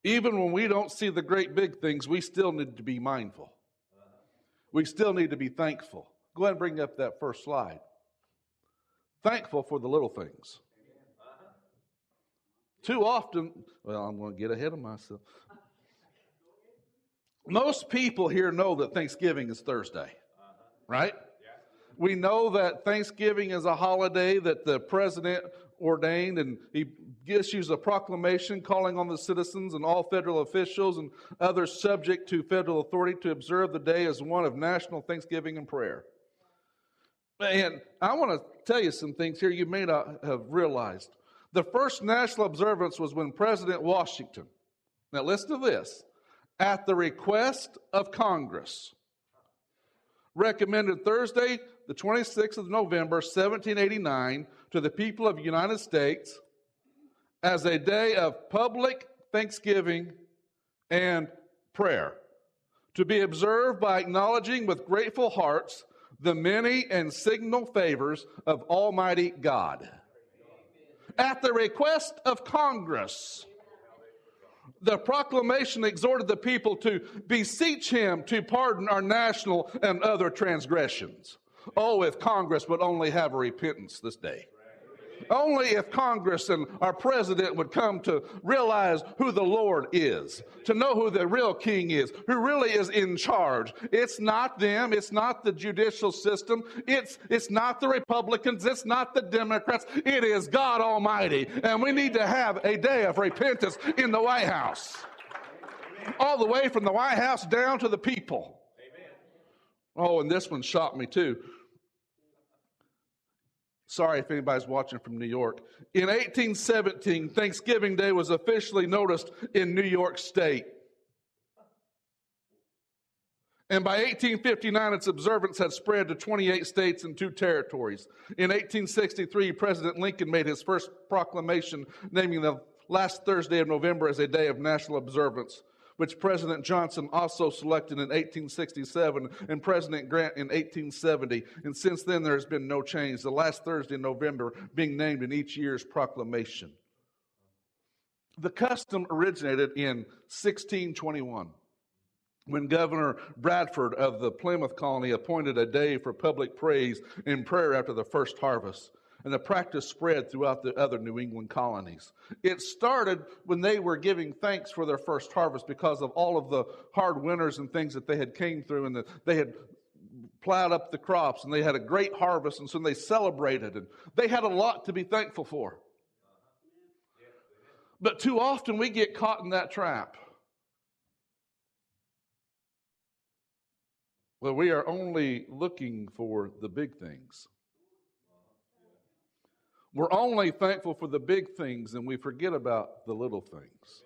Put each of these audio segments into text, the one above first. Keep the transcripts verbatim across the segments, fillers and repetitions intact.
Even when we don't see the great big things, we still need to be mindful. We still need to be thankful. Go ahead and bring up that first slide. Thankful for the little things. Too often, well, I'm going to get ahead of myself. Most people here know that Thanksgiving is Thursday, right? We know that Thanksgiving is a holiday that the president ordained, and he issues a proclamation calling on the citizens and all federal officials and others subject to federal authority to observe the day as one of national thanksgiving and prayer. And I want to tell you some things here you may not have realized. The first national observance was when President Washington, now listen to this, at the request of Congress, recommended Thursday, the twenty-sixth of November, seventeen eighty-nine, to the people of the United States as a day of public thanksgiving and prayer, to be observed by acknowledging with grateful hearts the many and signal favors of Almighty God. At the request of Congress, the proclamation exhorted the people to beseech him to pardon our national and other transgressions. Oh, if Congress would only have a repentance this day. Only if Congress and our president would come to realize who the Lord is, to know who the real king is, who really is in charge. It's not them. It's not the judicial system. It's, it's not the Republicans. It's not the Democrats. It is God Almighty. And we need to have a day of repentance in the White House. All the way from the White House down to the people. Oh, and this one shocked me too. Sorry if anybody's watching from New York. In eighteen seventeen, Thanksgiving Day was officially noticed in New York State. And by eighteen fifty-nine, its observance had spread to twenty-eight states and two territories. In eighteen sixty-three, President Lincoln made his first proclamation naming the last Thursday of November as a day of national observance, which President Johnson also selected in eighteen sixty-seven and President Grant in eighteen seventy. And since then, there has been no change, the last Thursday in November being named in each year's proclamation. The custom originated in sixteen twenty-one, when Governor Bradford of the Plymouth colony appointed a day for public praise and prayer after the first harvest. And the practice spread throughout the other New England colonies. It started when they were giving thanks for their first harvest because of all of the hard winters and things that they had came through, and that they had plowed up the crops, and they had a great harvest, and so they celebrated, and they had a lot to be thankful for. But too often we get caught in that trap. Well, we are only looking for the big things. We're only thankful for the big things, and we forget about the little things.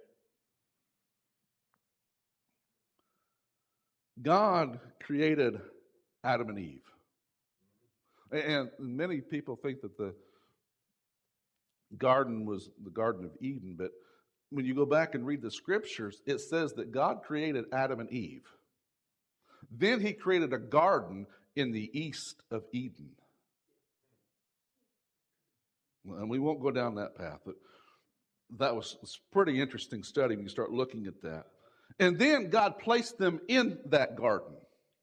God created Adam and Eve. And many people think that the garden was the Garden of Eden, but when you go back and read the scriptures, it says that God created Adam and Eve. Then he created a garden in the east of Eden. And we won't go down that path, but that was a pretty interesting study when you start looking at that. And then God placed them in that garden.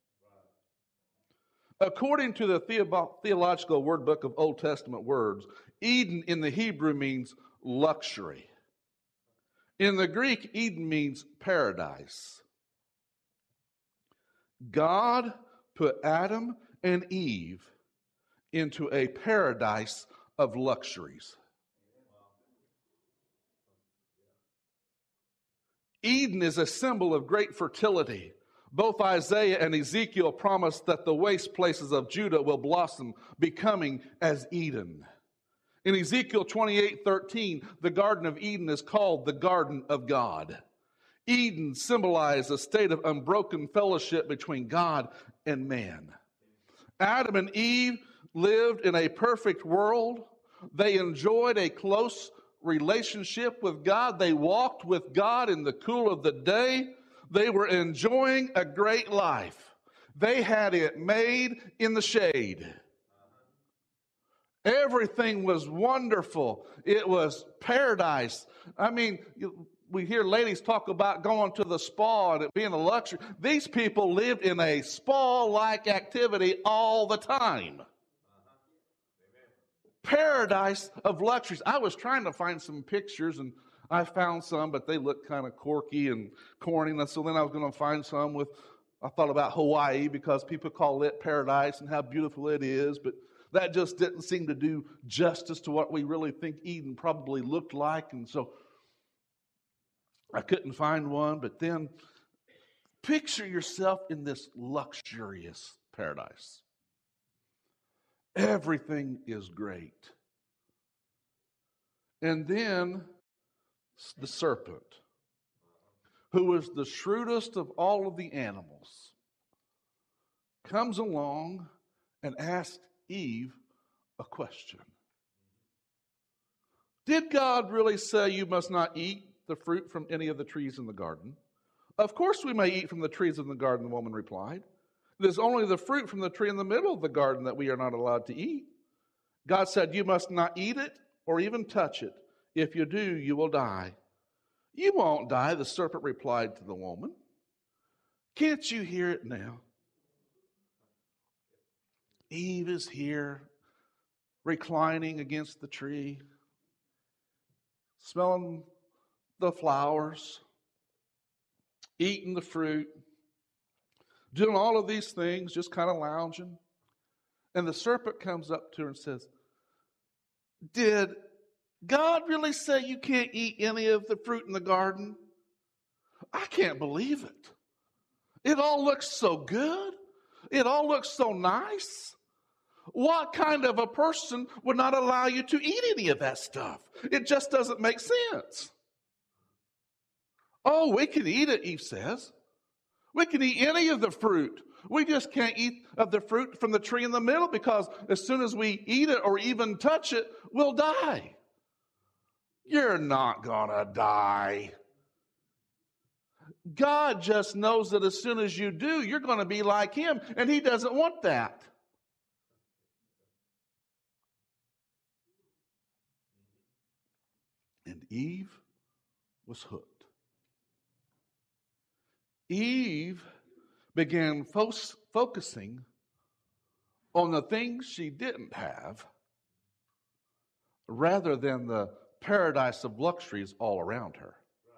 According to the Theological Word Book of Old Testament Words, Eden in the Hebrew means luxury. In the Greek, Eden means paradise. God put Adam and Eve into a paradise of luxuries. Eden is a symbol of great fertility. Both Isaiah and Ezekiel promise that the waste places of Judah will blossom, becoming as Eden. In Ezekiel twenty-eight thirteen, the Garden of Eden is called the Garden of God. Eden symbolized a state of unbroken fellowship between God and man. Adam and Eve lived in a perfect world. They enjoyed a close relationship with God. They walked with God in the cool of the day. They were enjoying a great life. They had it made in the shade. Everything was wonderful. It was paradise. I mean, we hear ladies talk about going to the spa and it being a luxury. These people lived in a spa-like activity all the time. Paradise of luxuries. I was trying to find some pictures, and I found some, but they look kind of quirky and corny. And so then I was going to find some with, I thought about Hawaii because people call it paradise and how beautiful it is. But that just didn't seem to do justice to what we really think Eden probably looked like. And so I couldn't find one. But then picture yourself in this luxurious paradise. Everything is great. And then the serpent, who is the shrewdest of all of the animals, comes along and asks Eve a question. Did God really say you must not eat the fruit from any of the trees in the garden? Of course we may eat from the trees in the garden, the woman replied. It is only the fruit from the tree in the middle of the garden that we are not allowed to eat. God said, you must not eat it or even touch it. If you do, you will die. You won't die, the serpent replied to the woman. Can't you hear it now? Eve is here, reclining against the tree, smelling the flowers, eating the fruit, doing all of these things, just kind of lounging. And the serpent comes up to her and says, did God really say you can't eat any of the fruit in the garden? I can't believe it. It all looks so good. It all looks so nice. What kind of a person would not allow you to eat any of that stuff? It just doesn't make sense. Oh, we can eat it, Eve says. We can eat any of the fruit. We just can't eat of the fruit from the tree in the middle because as soon as we eat it or even touch it, we'll die. You're not going to die. God just knows that as soon as you do, you're going to be like him, and he doesn't want that. And Eve was hooked. Eve began fo- focusing on the things she didn't have rather than the paradise of luxuries all around her.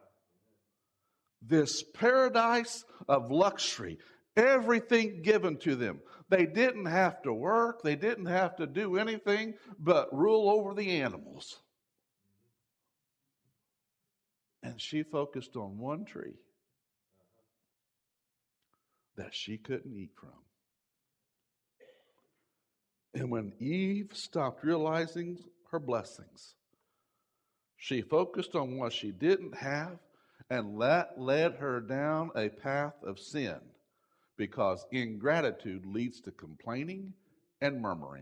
This paradise of luxury, everything given to them. They didn't have to work. They didn't have to do anything but rule over the animals. And she focused on one tree that she couldn't eat from. And when Eve stopped realizing her blessings, she focused on what she didn't have, and that led her down a path of sin, because ingratitude leads to complaining and murmuring.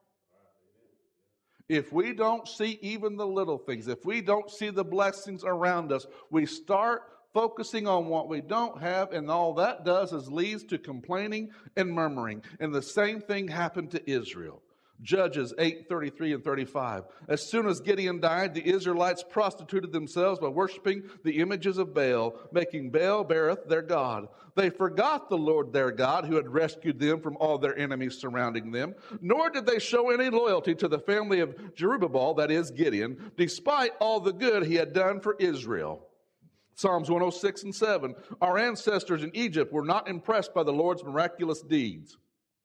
If we don't see even the little things, if we don't see the blessings around us, we start focusing on what we don't have, and all that does is leads to complaining and murmuring. And the same thing happened to Israel. Judges eight, thirty-three and thirty-five. As soon as Gideon died, the Israelites prostituted themselves by worshiping the images of Baal, making Baal Berith their god. They forgot the Lord their God, who had rescued them from all their enemies surrounding them, nor did they show any loyalty to the family of Jerubbaal, that is Gideon, despite all the good he had done for Israel. Psalms one oh six and seven. Our ancestors in Egypt were not impressed by the Lord's miraculous deeds.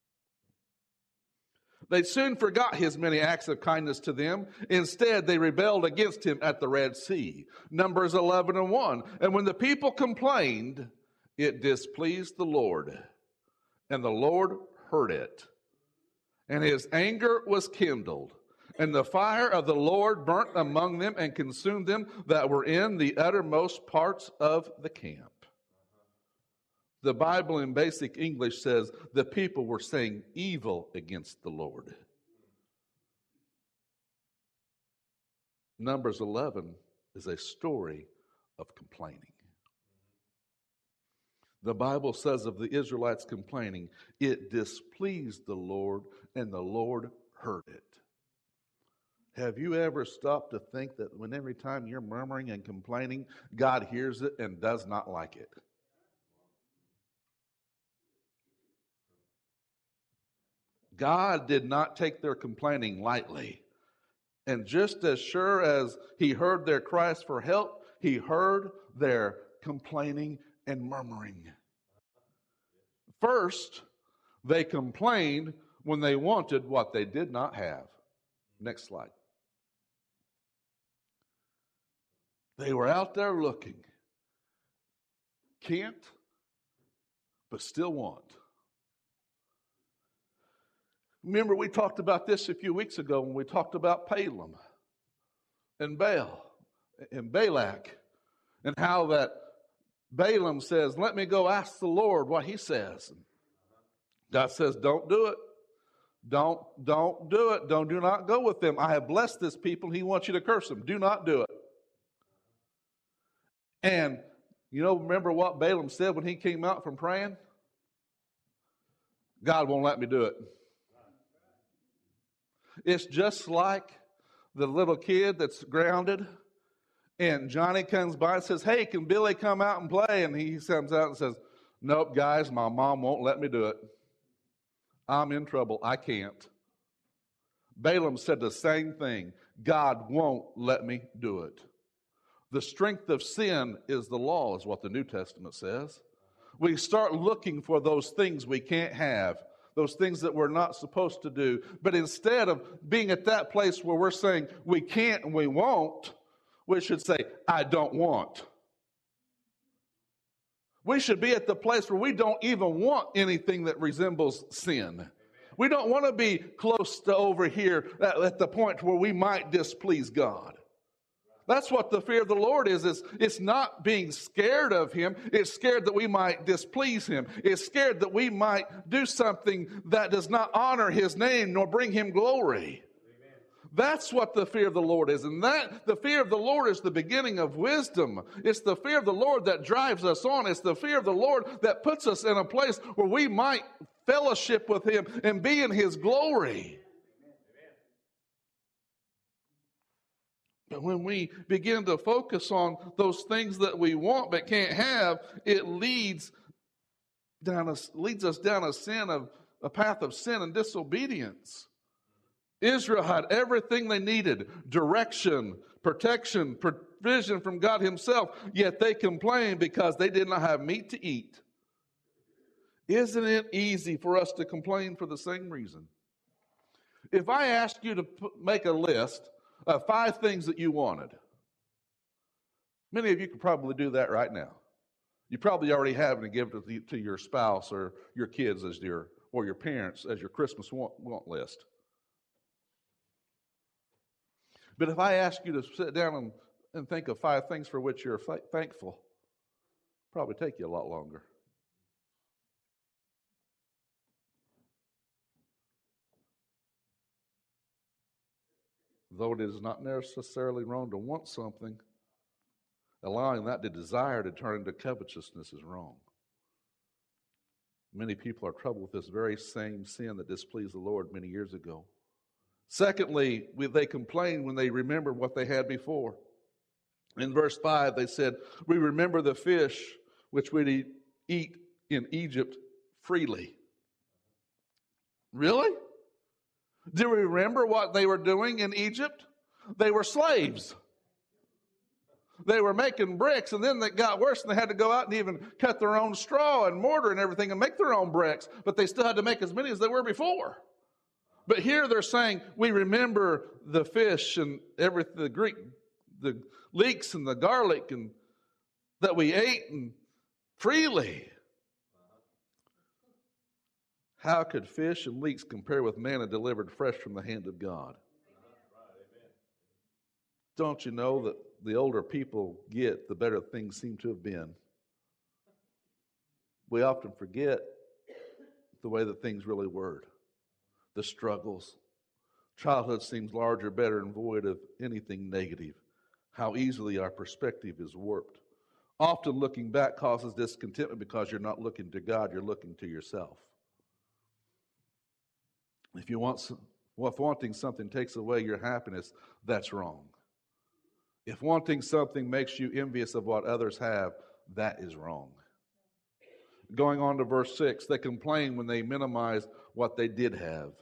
They soon forgot his many acts of kindness to them. Instead, they rebelled against him at the Red Sea. Numbers eleven and one. And when the people complained, it displeased the Lord, and the Lord heard it. And his anger was kindled, and the fire of the Lord burnt among them and consumed them that were in the uttermost parts of the camp. The Bible in basic English says the people were saying evil against the Lord. Numbers eleven is a story of complaining. The Bible says of the Israelites complaining, it displeased the Lord, and the Lord heard it. Have you ever stopped to think that when every time you're murmuring and complaining, God hears it and does not like it? God did not take their complaining lightly. And just as sure as he heard their cries for help, he heard their complaining and murmuring. First, they complained when they wanted what they did not have. Next slide. They were out there looking. Can't, but still want. Remember, we talked about this a few weeks ago when we talked about Balaam and Baal and Balak, and how that Balaam says, let me go ask the Lord what he says. And God says, don't do it. Don't, don't do it. Don't, do not go with them. I have blessed this people. He wants you to curse them. Do not do it. And, you know, remember what Balaam said when he came out from praying? God won't let me do it. It's just like the little kid that's grounded, and Johnny comes by and says, hey, can Billy come out and play? And he comes out and says, nope, guys, my mom won't let me do it. I'm in trouble. I can't. Balaam said the same thing. God won't let me do it. The strength of sin is the law, is what the New Testament says. We start looking for those things we can't have, those things that we're not supposed to do. But instead of being at that place where we're saying we can't and we won't, we should say, I don't want. We should be at the place where we don't even want anything that resembles sin. We don't want to be close to over here at, at the point where we might displease God. That's what the fear of the Lord is. It's, it's not being scared of him. It's scared that we might displease him. It's scared that we might do something that does not honor his name nor bring him glory. Amen. That's what the fear of the Lord is. And that the fear of the Lord is the beginning of wisdom. It's the fear of the Lord that drives us on. It's the fear of the Lord that puts us in a place where we might fellowship with him and be in his glory. But when we begin to focus on those things that we want but can't have, it leads down a, leads us down a sin of a path of sin and disobedience. Israel had everything they needed: direction, protection, provision from God himself, yet they complained because they did not have meat to eat. Isn't it easy for us to complain for the same reason? If I ask you to put, make a list of five things that you wanted, many of you could probably do that right now. You probably already have it and give it to, the, to your spouse or your kids as your, or your parents as your Christmas want, want list. But if I ask you to sit down and, and think of five things for which you're fa- thankful, probably take you a lot longer. Though it is not necessarily wrong to want something, allowing that to desire to turn into covetousness is wrong. Many people are troubled with this very same sin that displeased the Lord many years ago. Secondly, they complain when they remember what they had before. In verse five, they said, we remember the fish which we eat in Egypt freely. Really? Do we remember what they were doing in Egypt? They were slaves. They were making bricks, and then it got worse, and they had to go out and even cut their own straw and mortar and everything and make their own bricks, but they still had to make as many as they were before. But here they're saying, we remember the fish and everything, the Greek, the leeks and the garlic and that we ate and freely. How could fish and leeks compare with manna delivered fresh from the hand of God? Don't you know that the older people get, the better things seem to have been? We often forget the way that things really were, the struggles. Childhood seems larger, better, and void of anything negative. How easily our perspective is warped. Often looking back causes discontentment because you're not looking to God, you're looking to yourself. If you want some Well, if wanting something takes away your happiness, that's wrong. If wanting something makes you envious of what others have, that is wrong. Going on to verse six, they complain when they minimize what they did have.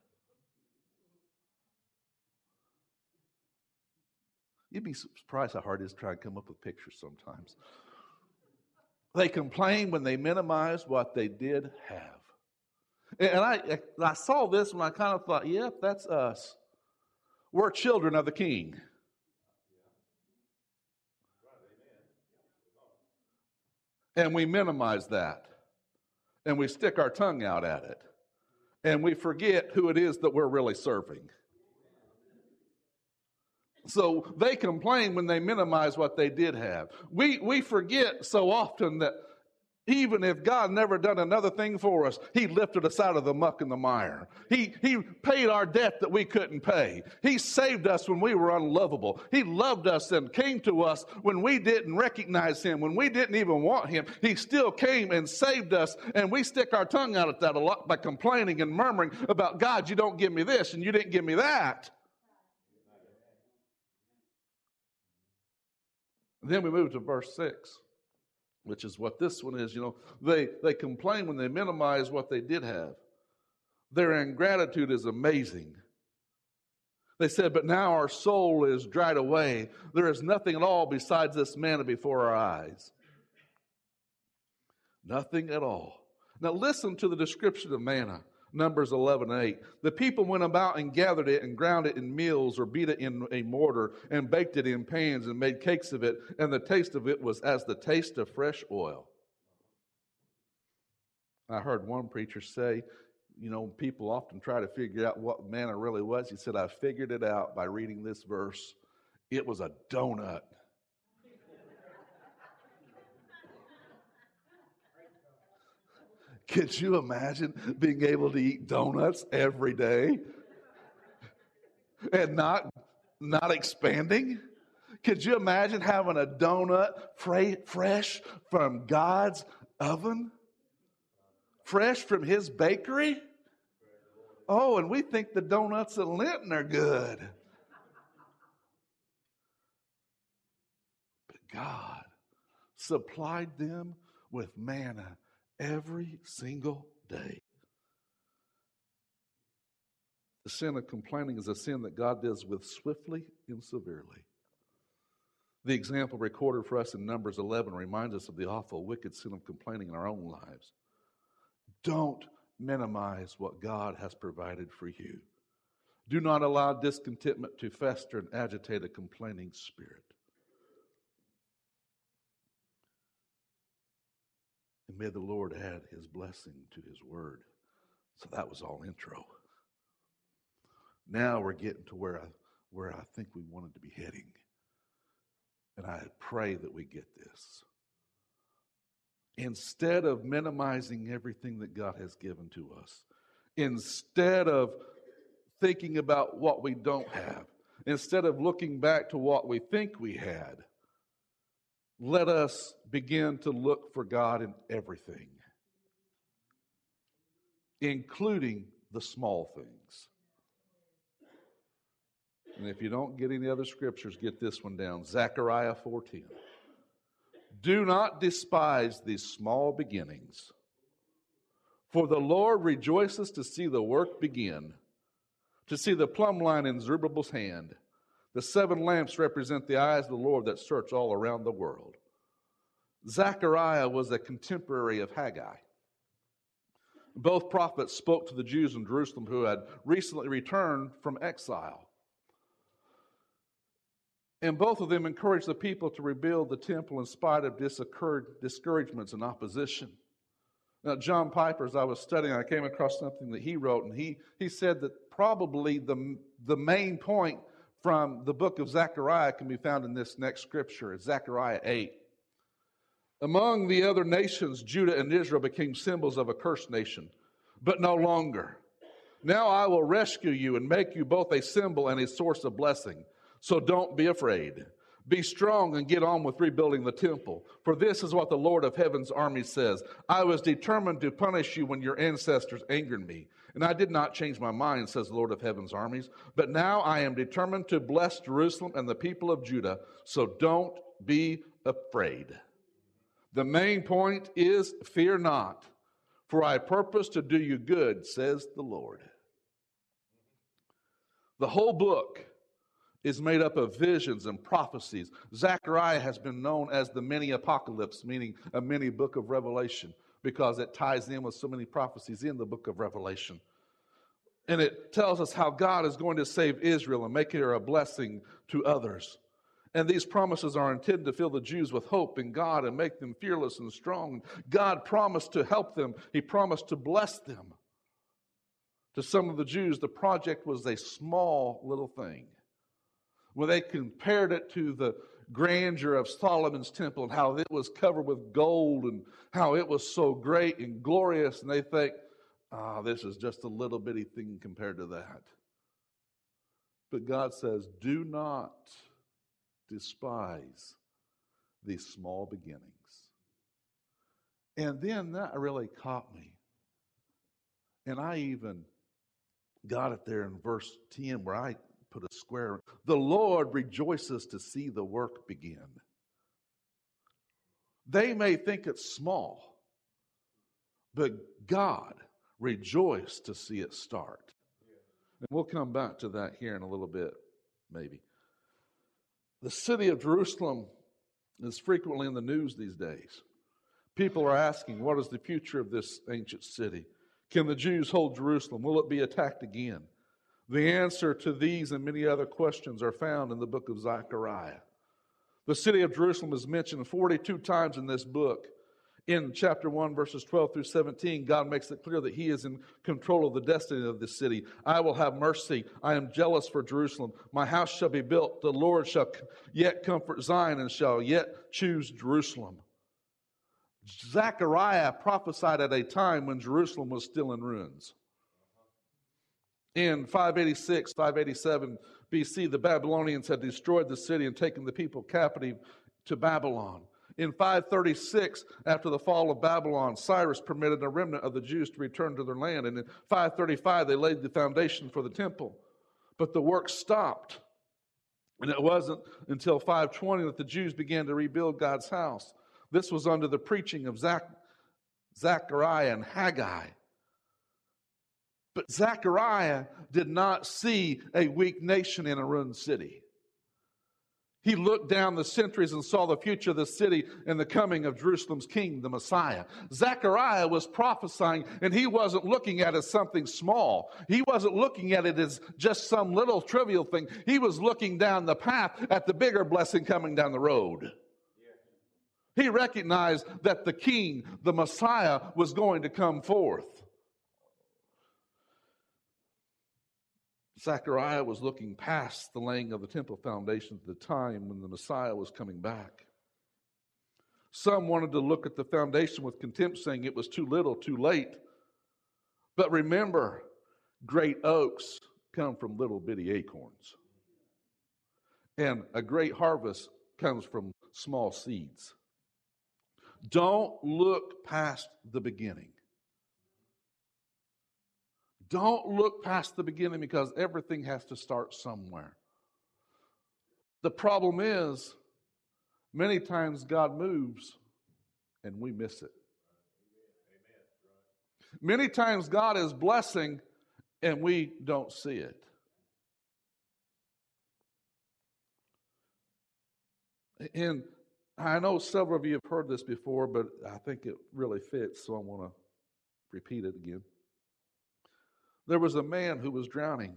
You'd be surprised how hard it is to try and come up with pictures sometimes. They complain when they minimize what they did have. And I, I saw this and I kind of thought, yep, that's us. We're children of the King. And we minimize that. And we stick our tongue out at it. And we forget who it is that we're really serving. So they complain when they minimize what they did have. We we forget so often that even if God never done another thing for us, He lifted us out of the muck and the mire. He, he paid our debt that we couldn't pay. He saved us when we were unlovable. He loved us and came to us when we didn't recognize Him, when we didn't even want Him. He still came and saved us, and we stick our tongue out at that a lot by complaining and murmuring about, God, you don't give me this and you didn't give me that. Then we move to verse six, which is what this one is. You know, they, they complain when they minimize what they did have. Their ingratitude is amazing. They said, but now our soul is dried away. There is nothing at all besides this manna before our eyes. Nothing at all. Now listen to the description of manna. Numbers eleven eight. The people went about and gathered it and ground it in mills or beat it in a mortar and baked it in pans and made cakes of it. And the taste of it was as the taste of fresh oil. I heard one preacher say, you know, people often try to figure out what manna really was. He said, I figured it out by reading this verse. It was a donut. Could you imagine being able to eat donuts every day and not, not expanding? Could you imagine having a donut fresh from God's oven? Fresh from His bakery? Oh, and we think the donuts in Linton are good. But God supplied them with manna every single day. The sin of complaining is a sin that God deals with swiftly and severely. The example recorded for us in Numbers eleven reminds us of the awful, wicked sin of complaining in our own lives. Don't minimize what God has provided for you. Do not allow discontentment to fester and agitate a complaining spirit. And may the Lord add His blessing to His word. So that was all intro. Now we're getting to where I, where I think we wanted to be heading. And I pray that we get this. Instead of minimizing everything that God has given to us, instead of thinking about what we don't have, instead of looking back to what we think we had, let us begin to look for God in everything, including the small things. And if you don't get any other scriptures, get this one down. Zechariah four ten. Do not despise these small beginnings, for the Lord rejoices to see the work begin, to see the plumb line in Zerubbabel's hand. The seven lamps represent the eyes of the Lord that search all around the world. Zechariah was a contemporary of Haggai. Both prophets spoke to the Jews in Jerusalem who had recently returned from exile. And both of them encouraged the people to rebuild the temple in spite of discouragements and opposition. Now, John Piper, as I was studying, I came across something that he wrote, and he, he said that probably the, the main point from the book of Zechariah can be found in this next scripture. It's Zechariah eight. Among the other nations, Judah and Israel became symbols of a cursed nation, but no longer. Now I will rescue you and make you both a symbol and a source of blessing. So don't be afraid. Be strong and get on with rebuilding the temple. For this is what the Lord of heaven's army says. I was determined to punish you when your ancestors angered me. And I did not change my mind, says the Lord of heaven's armies. But now I am determined to bless Jerusalem and the people of Judah. So don't be afraid. The main point is, fear not, for I purpose to do you good, says the Lord. The whole book is made up of visions and prophecies. Zechariah has been known as the mini apocalypse, meaning a mini book of Revelation, because it ties in with so many prophecies in the book of Revelation. And it tells us how God is going to save Israel and make her a blessing to others. And these promises are intended to fill the Jews with hope in God and make them fearless and strong. God promised to help them. He promised to bless them. To some of the Jews, the project was a small little thing. When they compared it to the grandeur of Solomon's temple and how it was covered with gold and how it was so great and glorious, and they think, ah, oh, this is just a little bitty thing compared to that. But God says, do not despise these small beginnings. And then that really caught me. And I even got it there in verse ten where I put a square. The Lord rejoices to see the work begin. They may think it's small, but God rejoiced to see it start. And we'll come back to that here in a little bit, maybe. The city of Jerusalem is frequently in the news these days. People are asking, what is the future of this ancient city? Can the Jews hold Jerusalem? Will it be attacked again? The answer to these and many other questions are found in the book of Zechariah. The city of Jerusalem is mentioned forty-two times in this book. In chapter one, verses twelve through seventeen, God makes it clear that He is in control of the destiny of this city. I will have mercy. I am jealous for Jerusalem. My house shall be built. The Lord shall yet comfort Zion and shall yet choose Jerusalem. Zechariah prophesied at a time when Jerusalem was still in ruins. In five eighty-six, five eighty-seven B C, the Babylonians had destroyed the city and taken the people captive to Babylon. In five thirty-six, after the fall of Babylon, Cyrus permitted a remnant of the Jews to return to their land. And in five thirty-five, they laid the foundation for the temple. But the work stopped. And it wasn't until five twenty that the Jews began to rebuild God's house. This was under the preaching of Zach, Zechariah and Haggai. But Zechariah did not see a weak nation in a ruined city. He looked down the centuries and saw the future of the city and the coming of Jerusalem's king, the Messiah. Zechariah was prophesying, and he wasn't looking at it as something small. He wasn't looking at it as just some little trivial thing. He was looking down the path at the bigger blessing coming down the road. He recognized that the king, the Messiah, was going to come forth. Zechariah was looking past the laying of the temple foundation at the time when the Messiah was coming back. Some wanted to look at the foundation with contempt, saying it was too little, too late. But remember, great oaks come from little bitty acorns. And a great harvest comes from small seeds. Don't look past the beginning. Don't look past the beginning, because everything has to start somewhere. The problem is, many times God moves and we miss it. Many times God is blessing and we don't see it. And I know several of you have heard this before, but I think it really fits, so I want to repeat it again. There was a man who was drowning,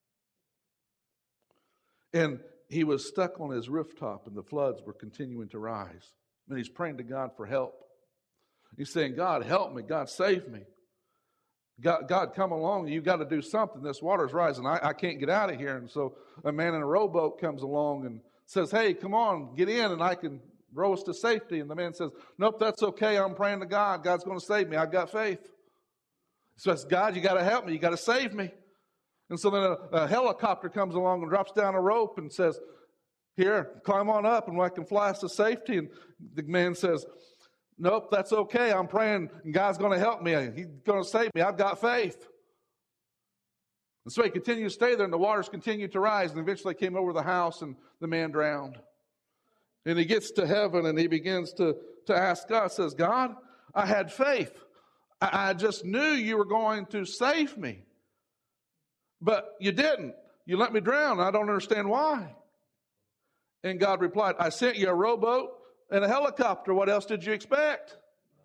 and he was stuck on his rooftop, and the floods were continuing to rise. And he's praying to God for help. He's saying, God, help me. God, save me. God, God, come along. You've got to do something. This water's rising. I, I can't get out of here. And so a man in a rowboat comes along and says, hey, come on, get in, and I can row us to safety. And the man says, nope, that's okay. I'm praying to God. God's going to save me. I've got faith. So I said, God, you got to help me. You got to save me. And so then a, a helicopter comes along and drops down a rope and says, Here, climb on up and I can fly us to safety. And the man says, nope, that's okay. I'm praying and God's going to help me. He's going to save me. I've got faith. And so he continued to stay there, and the waters continued to rise, and eventually came over the house, and the man drowned. And he gets to heaven, and he begins to, to ask God, says, God, I had faith. I, I just knew you were going to save me. But you didn't. You let me drown. I don't understand why. And God replied, I sent you a rowboat and a helicopter. What else did you expect?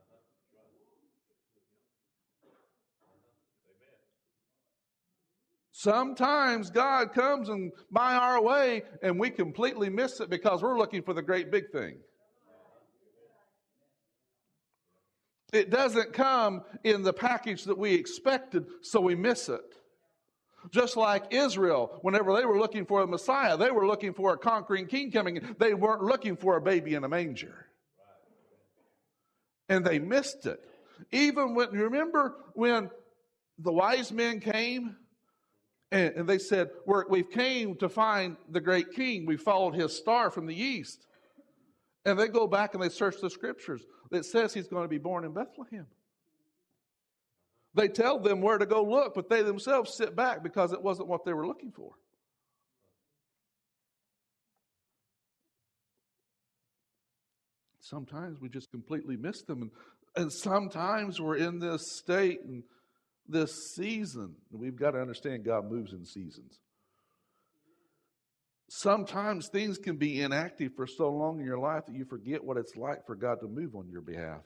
Sometimes God comes and by our way, and we completely miss it because we're looking for the great big thing. It doesn't come in the package that we expected, so we miss it. Just like Israel, whenever they were looking for a Messiah, they were looking for a conquering king coming. They weren't looking for a baby in a manger. And they missed it. Even when, you remember when the wise men came? And, and they said, We're, we've came to find the great king. We followed his star from the east. And they go back and they search the scriptures. It says he's going to be born in Bethlehem. They tell them where to go look, but they themselves sit back because it wasn't what they were looking for. Sometimes we just completely miss them. And, and sometimes we're in this state and this season. We've got to understand God moves in seasons. Sometimes things can be inactive for so long in your life that you forget what it's like for God to move on your behalf.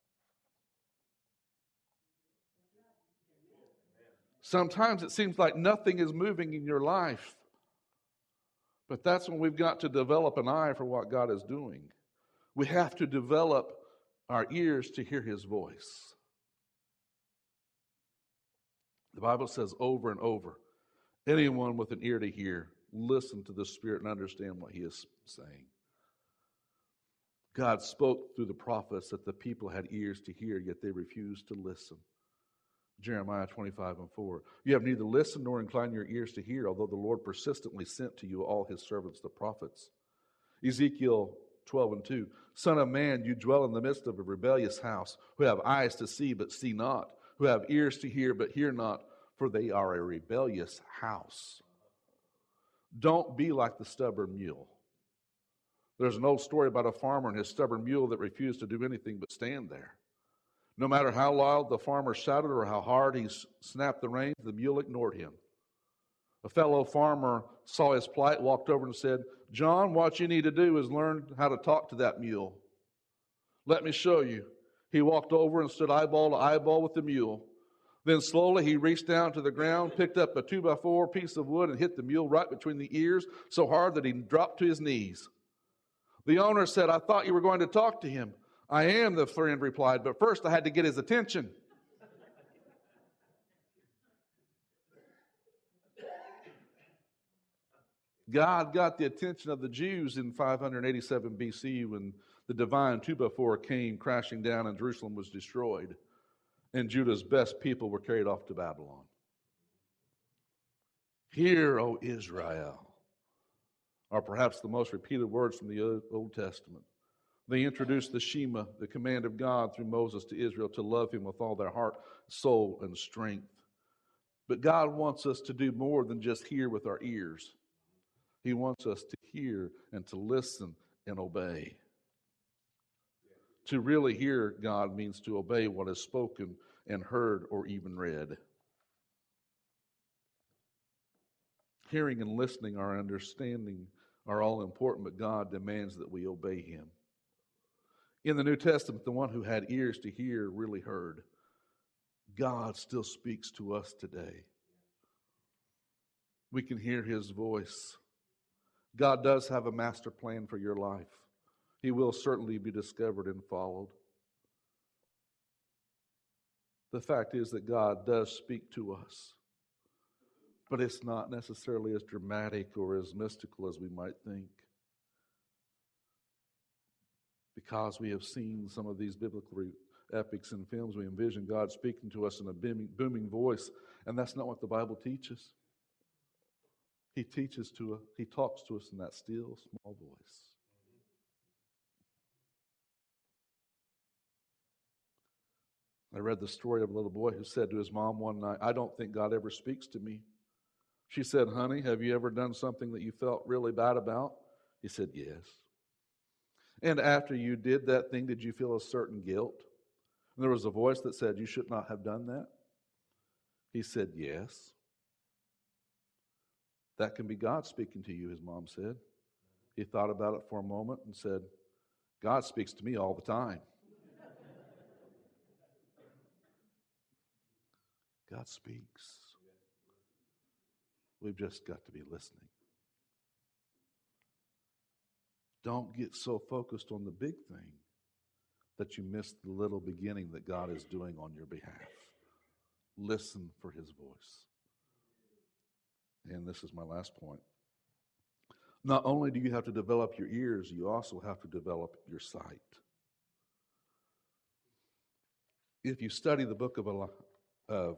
Sometimes it seems like nothing is moving in your life. But that's when we've got to develop an eye for what God is doing. We have to develop our ears to hear his voice. The Bible says over and over, anyone with an ear to hear, listen to the Spirit and understand what he is saying. God spoke through the prophets that the people had ears to hear, yet they refused to listen. Jeremiah twenty-five and four. You have neither listened nor inclined your ears to hear, although the Lord persistently sent to you all his servants, the prophets. Ezekiel twelve and two. Son of man, you dwell in the midst of a rebellious house, who have eyes to see but see not, who have ears to hear but hear not, for they are a rebellious house. Don't be like the stubborn mule. There's an old story about a farmer and his stubborn mule that refused to do anything but stand there. No matter how loud the farmer shouted or how hard he snapped the reins, the mule ignored him. A fellow farmer saw his plight, walked over and said, John, what you need to do is learn how to talk to that mule. Let me show you. He walked over and stood eyeball to eyeball with the mule. Then slowly he reached down to the ground, picked up a two by four piece of wood and hit the mule right between the ears so hard that he dropped to his knees. The owner said, I thought you were going to talk to him. I am, the friend replied, but first I had to get his attention. God got the attention of the Jews in five eighty-seven B C when the divine two by four came crashing down and Jerusalem was destroyed. And Judah's best people were carried off to Babylon. Hear, O Israel, are perhaps the most repeated words from the Old Testament. They introduced the Shema, the command of God through Moses to Israel to love him with all their heart, soul, and strength. But God wants us to do more than just hear with our ears. He wants us to hear and to listen and obey. To really hear God means to obey what is spoken and heard or even read. Hearing and listening, our understanding are all important, but God demands that we obey him. In the New Testament, the one who had ears to hear really heard. God still speaks to us today. We can hear his voice. God does have a master plan for your life. He will certainly be discovered and followed. The fact is that God does speak to us, but it's not necessarily as dramatic or as mystical as we might think. Because we have seen some of these biblical epics and films, we envision God speaking to us in a booming, booming voice, and that's not what the Bible teaches. He teaches to, he talks to us in that still, small voice. I read the story of a little boy who said to his mom one night, "I don't think God ever speaks to me." She said, "Honey, have you ever done something that you felt really bad about?" He said, "Yes." "And after you did that thing, did you feel a certain guilt?" And there was a voice that said, "You should not have done that." He said, "Yes." "That can be God speaking to you," his mom said. He thought about it for a moment and said, "God speaks to me all the time." God speaks. We've just got to be listening. Don't get so focused on the big thing that you miss the little beginning that God is doing on your behalf. Listen for his voice. And this is my last point. Not only do you have to develop your ears, you also have to develop your sight. If you study the book of of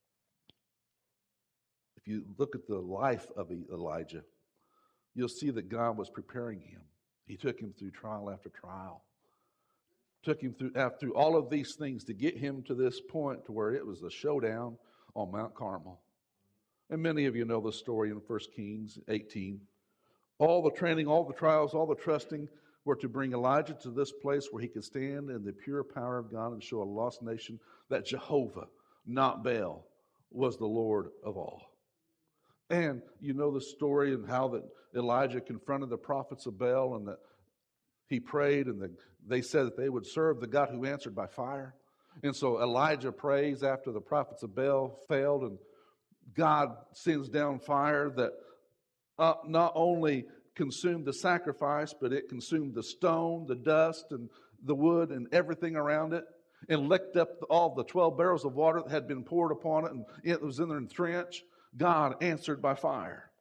if you look at the life of Elijah, you'll see that God was preparing him. He took him through trial after trial. Took him through, through all of these things to get him to this point to where it was a showdown on Mount Carmel. And many of you know the story in First Kings eighteen. All the training, all the trials, all the trusting were to bring Elijah to this place where he could stand in the pure power of God and show a lost nation that Jehovah, not Baal, was the Lord of all. And you know the story and how that Elijah confronted the prophets of Baal and that he prayed and the, they said that they would serve the God who answered by fire. And so Elijah prays after the prophets of Baal failed, and God sends down fire that uh, not only consumed the sacrifice, but it consumed the stone, the dust, and the wood and everything around it, and licked up all the twelve barrels of water that had been poured upon it, and it was in the trench. God answered by fire.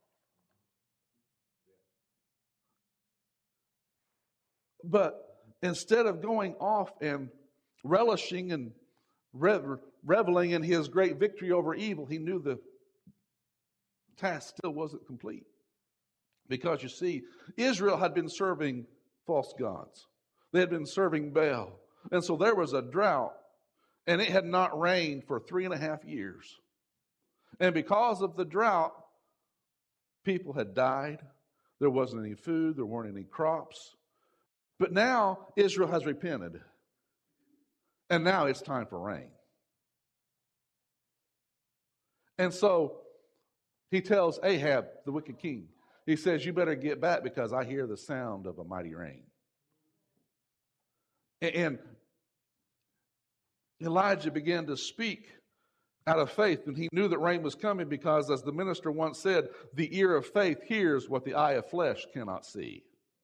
But instead of going off and relishing and reveling in his great victory over evil, he knew the task still wasn't complete. Because you see, Israel had been serving false gods. They had been serving Baal. And so there was a drought, and it had not rained for three and a half years. And because of the drought, people had died. There wasn't any food. There weren't any crops. But now Israel has repented. And now it's time for rain. And so he tells Ahab, the wicked king, he says, "You better get back because I hear the sound of a mighty rain." And Elijah began to speak out of faith, and he knew that rain was coming because, as the minister once said, the ear of faith hears what the eye of flesh cannot see.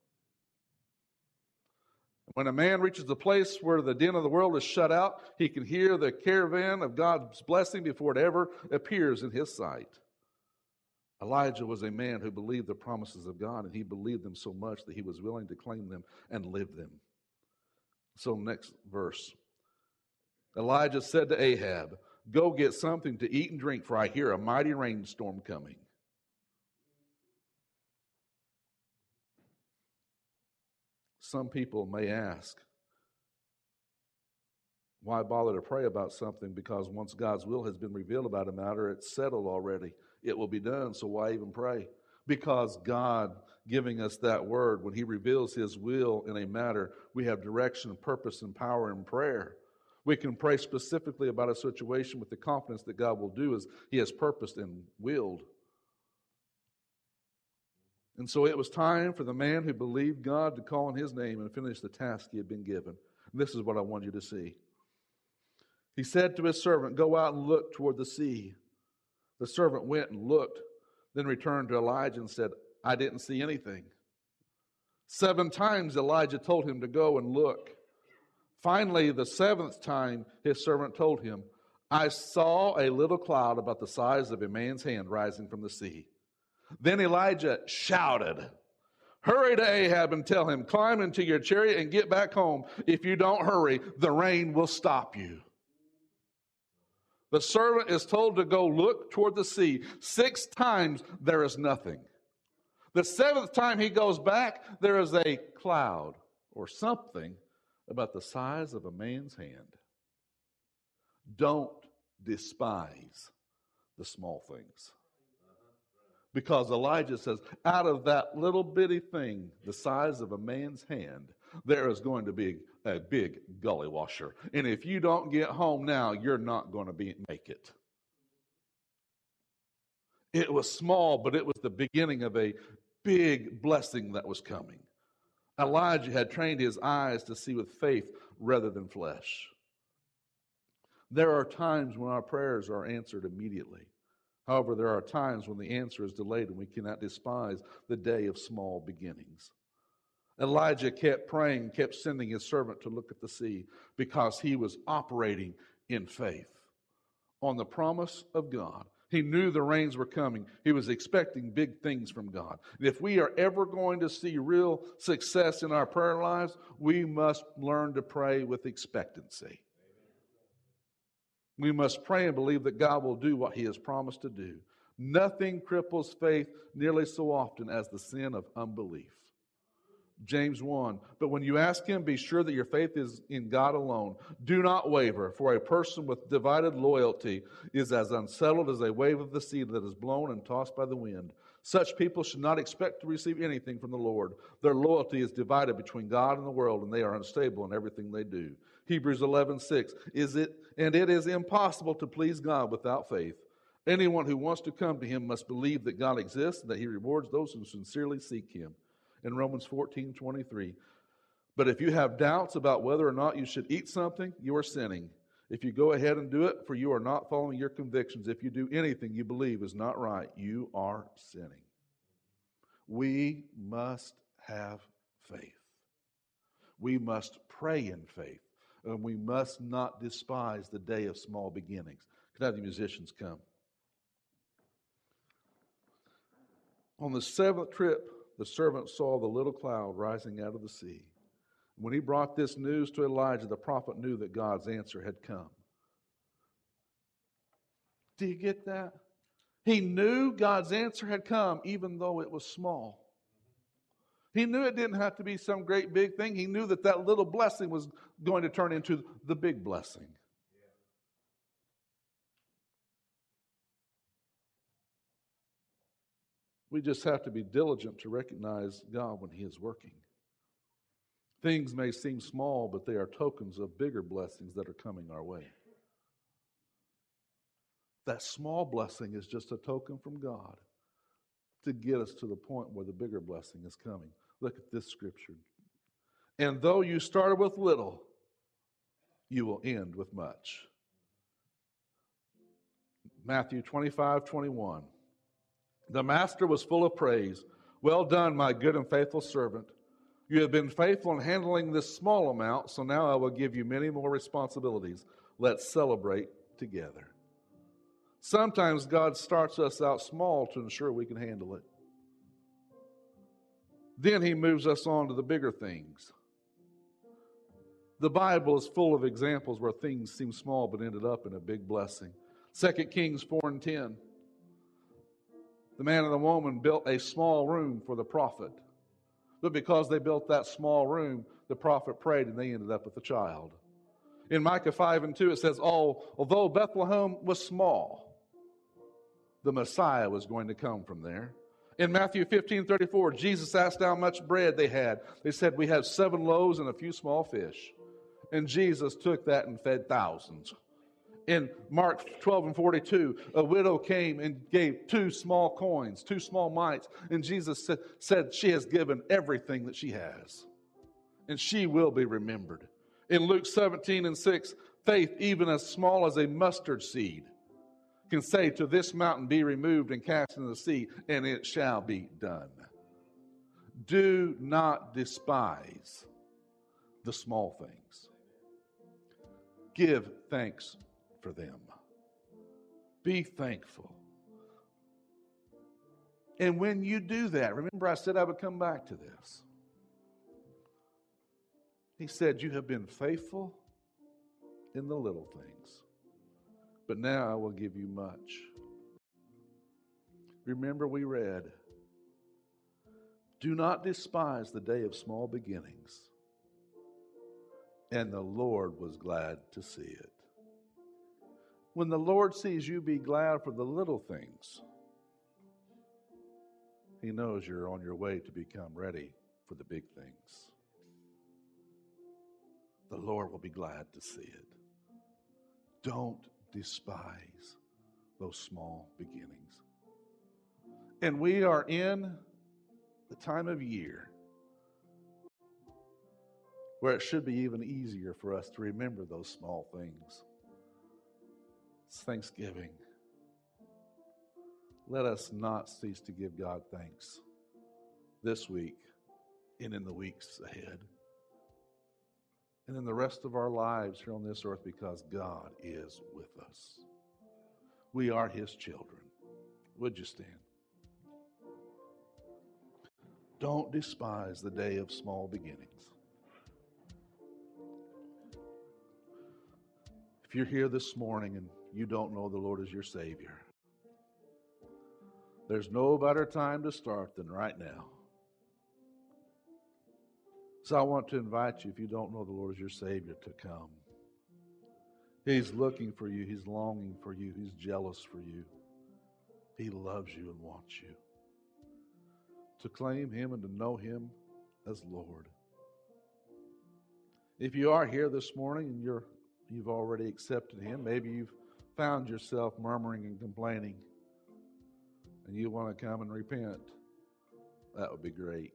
When a man reaches the place where the din of the world is shut out, he can hear the caravan of God's blessing before it ever appears in his sight. Elijah was a man who believed the promises of God, and he believed them so much that he was willing to claim them and live them. So next verse. Elijah said to Ahab, "Go get something to eat and drink, for I hear a mighty rainstorm coming." Some people may ask, why bother to pray about something? Because once God's will has been revealed about a matter, it's settled already. It will be done, so why even pray? Because God giving us that word, when he reveals his will in a matter, we have direction, purpose, and power in prayer. We can pray specifically about a situation with the confidence that God will do as he has purposed and willed. And so it was time for the man who believed God to call on his name and finish the task he had been given. And this is what I want you to see. He said to his servant, "Go out and look toward the sea." The servant went and looked, then returned to Elijah and said, "I didn't see anything." Seven times Elijah told him to go and look. Finally, the seventh time, his servant told him, "I saw a little cloud about the size of a man's hand rising from the sea." Then Elijah shouted, "Hurry to Ahab and tell him, climb into your chariot and get back home. If you don't hurry, the rain will stop you." The servant is told to go look toward the sea. Six times there is nothing. The seventh time he goes back, there is a cloud or something about the size of a man's hand. Don't despise the small things. Because Elijah says, out of that little bitty thing, the size of a man's hand, there is going to be a big gully washer. And if you don't get home now, you're not going to be, make it. It was small, but it was the beginning of a big blessing that was coming. Elijah had trained his eyes to see with faith rather than flesh. There are times when our prayers are answered immediately. However, there are times when the answer is delayed and we cannot despise the day of small beginnings. Elijah kept praying, kept sending his servant to look at the sea because he was operating in faith on the promise of God. He knew the rains were coming. He was expecting big things from God. And if we are ever going to see real success in our prayer lives, we must learn to pray with expectancy. We must pray and believe that God will do what he has promised to do. Nothing cripples faith nearly so often as the sin of unbelief. James one, but when you ask him, be sure that your faith is in God alone. Do not waver, for a person with divided loyalty is as unsettled as a wave of the sea that is blown and tossed by the wind. Such people should not expect to receive anything from the Lord. Their loyalty is divided between God and the world, and they are unstable in everything they do. Hebrews eleven six, is it, and it is impossible to please God without faith. Anyone who wants to come to him must believe that God exists and that he rewards those who sincerely seek him. In Romans fourteen twenty-three, but if you have doubts about whether or not you should eat something, you are sinning. If you go ahead and do it, for you are not following your convictions. If you do anything you believe is not right, you are sinning. We must have faith. We must pray in faith. And we must not despise the day of small beginnings. Could I have the musicians come? On the seventh trip, the servant saw the little cloud rising out of the sea. When he brought this news to Elijah, the prophet knew that God's answer had come. Do you get that? He knew God's answer had come, even though it was small. He knew it didn't have to be some great big thing. He knew that that little blessing was going to turn into the big blessing. We just have to be diligent to recognize God when he is working. Things may seem small, but they are tokens of bigger blessings that are coming our way. That small blessing is just a token from God to get us to the point where the bigger blessing is coming. Look at this scripture. And though you started with little, you will end with much. Matthew twenty-five twenty-one. The master was full of praise. Well done, my good and faithful servant. You have been faithful in handling this small amount, so now I will give you many more responsibilities. Let's celebrate together. Sometimes God starts us out small to ensure we can handle it. Then he moves us on to the bigger things. The Bible is full of examples where things seem small but ended up in a big blessing. Second Kings four and ten. The man and the woman built a small room for the prophet. But because they built that small room, the prophet prayed and they ended up with a child. In Micah five and two it says, oh, although Bethlehem was small, the Messiah was going to come from there. In Matthew fifteen thirty-four, Jesus asked how much bread they had. They said, we have seven loaves and a few small fish. And Jesus took that and fed thousands. In Mark twelve and forty-two, a widow came and gave two small coins, two small mites. And Jesus said, said she has given everything that she has. And she will be remembered. In Luke seventeen and six, faith even as small as a mustard seed can say to this mountain, be removed and cast into the sea, and it shall be done. Do not despise the small things. Give thanks for them. Be thankful. And when you do that, remember I said I would come back to this. He said, you have been faithful in the little things. but now I will give you much. Remember, we read, do not despise the day of small beginnings. And the Lord was glad to see it. When the Lord sees you be glad for the little things, He knows you're on your way to become ready for the big things. The Lord will be glad to see it. Don't despise those small beginnings. And we are in the time of year where it should be even easier for us to remember those small things. It's Thanksgiving. Let us not cease to give God thanks this week and in the weeks ahead and in the rest of our lives here on this earth, because God is with us. We are His children. Would you stand? Don't despise the day of small beginnings. If you're here this morning and you don't know the Lord as your Savior, there's no better time to start than right now. So I want to invite you, if you don't know the Lord as your Savior, to come. He's looking for you. He's longing for you. He's jealous for you. He loves you and wants you to claim Him and to know Him as Lord. If you are here this morning and you're, you've already accepted Him, maybe you've found yourself murmuring and complaining, and you want to come and repent, that would be great.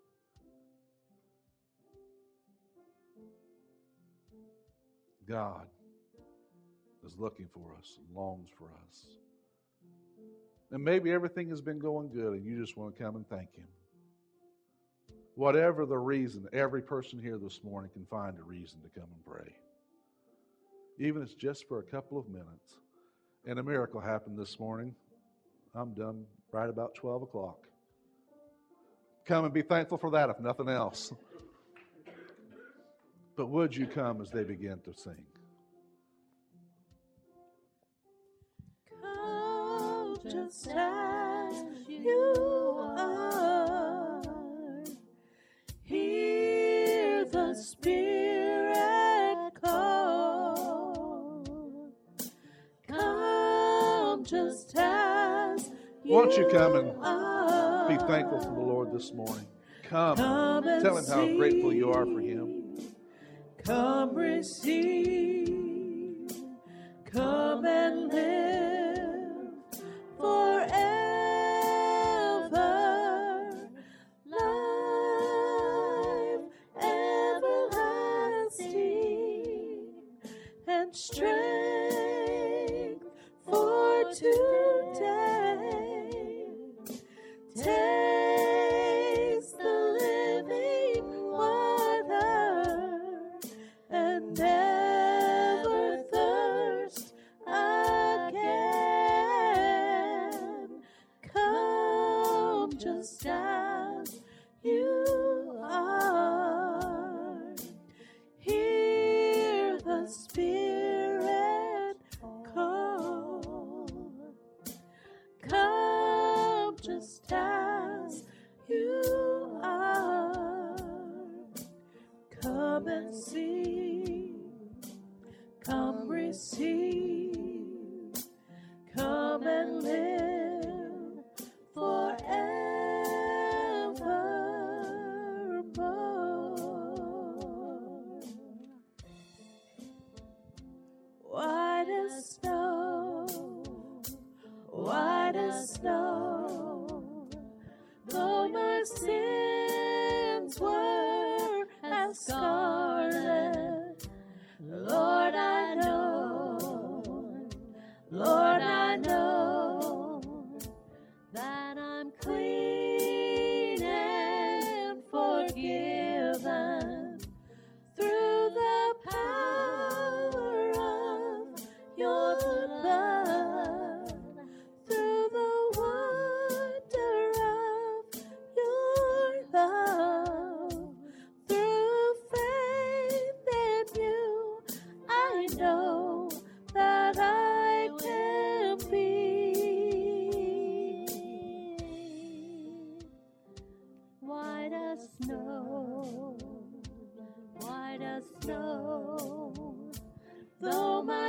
God is looking for us and longs for us. And maybe everything has been going good and you just want to come and thank Him. Whatever the reason, every person here this morning can find a reason to come and pray. Even if it's just for a couple of minutes. And a miracle happened this morning. I'm done right about twelve o'clock. Come and be thankful for that, if nothing else. But would you come as they begin to sing? Come just as you are. Hear the Spirit call. Come just as you Won't you come and are. be thankful for the Lord this morning? Come. Come and Tell Him how see. grateful you are for Him. Come receive, come and live forever. Life everlasting and strength for today. Taste the living water and never thirst again. Come just as you are. Hear the Spirit call. Come just as you are. Come and see, come receive, come and live forevermore. White as snow, white as snow, though my sins were as scarlet, Lord, I know, Lord, I know that I'm clean and forgiven through the power of your blood, through the wonder of your love, through faith in you, I know that I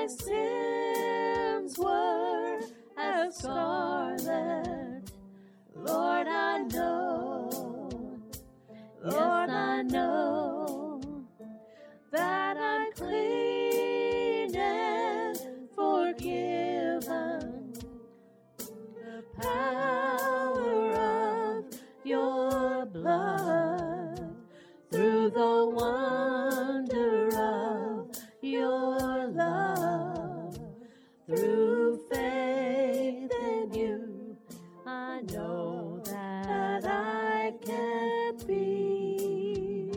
sins were as scarlet, Lord, I know, Lord, I know that I'm clean and forgiven. The power of your blood, through the wonder of your love, through faith in you, I know that I can be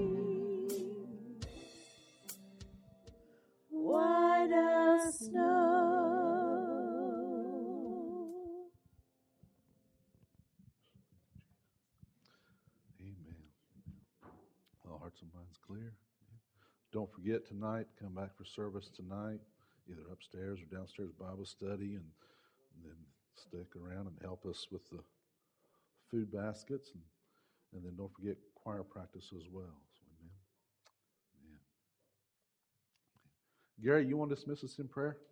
white as snow. Amen. All hearts and minds clear. Don't forget tonight, come back for service tonight, either upstairs or downstairs Bible study, and, and then stick around and help us with the food baskets, and, and then don't forget choir practice as well. So, amen. Amen. Gary, you want to dismiss us in prayer?